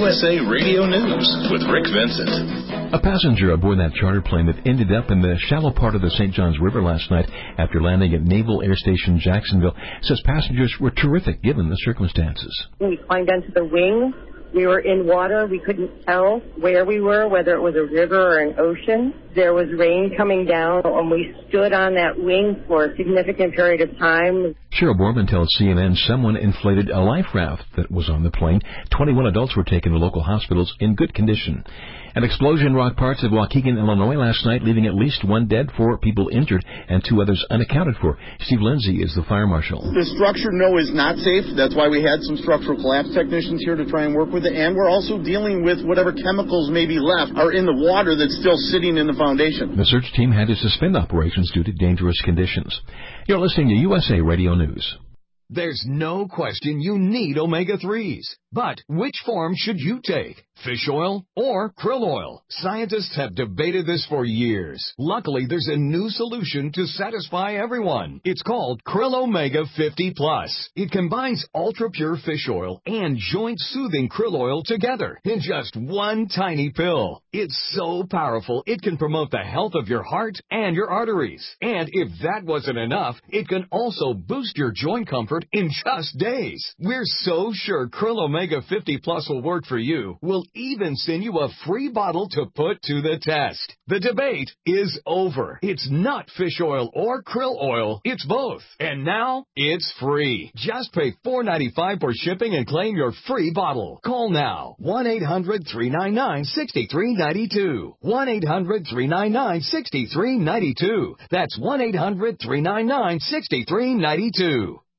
USA Radio News with Rick Vincent. A passenger aboard that charter plane that ended up in the shallow part of the St. Johns River last night after landing at Naval Air Station Jacksonville says passengers were terrific given the circumstances. We climbed onto the wing. We were in water. We couldn't tell where we were, whether it was a river or an ocean. There was rain coming down, and we stood on that wing for a significant period of time. Cheryl Borman tells CNN someone inflated a life raft that was on the plane. 21 adults were taken to local hospitals in good condition. An explosion rocked parts of Waukegan, Illinois last night, leaving at least 1 dead, 4 people injured, and 2 others unaccounted for. Steve Lindsay is the fire marshal. The structure, no, is not safe. That's why we had some structural collapse technicians here to try and work with it. And we're also dealing with whatever chemicals may be left are in the water that's still sitting in the foundation. The search team had to suspend operations due to dangerous conditions. You're listening to USA Radio News. There's no question you need omega-3s. But which form should you take? Fish oil or krill oil? Scientists have debated this for years. Luckily, there's a new solution to satisfy everyone. It's called Krill Omega 50 Plus. It combines ultra-pure fish oil and joint-soothing krill oil together in just one tiny pill. It's so powerful, it can promote the health of your heart and your arteries. And if that wasn't enough, it can also boost your joint comfort in just days. We're so sure Krill Omega 50 Plus will work for you. We'll even send you a free bottle to put to the test. The debate is over. It's not fish oil or krill oil. It's both. And now it's free. Just pay $4.95 for shipping and claim your free bottle. Call now. 1-800-399-6392. 1-800-399-6392. That's 1-800-399-6392.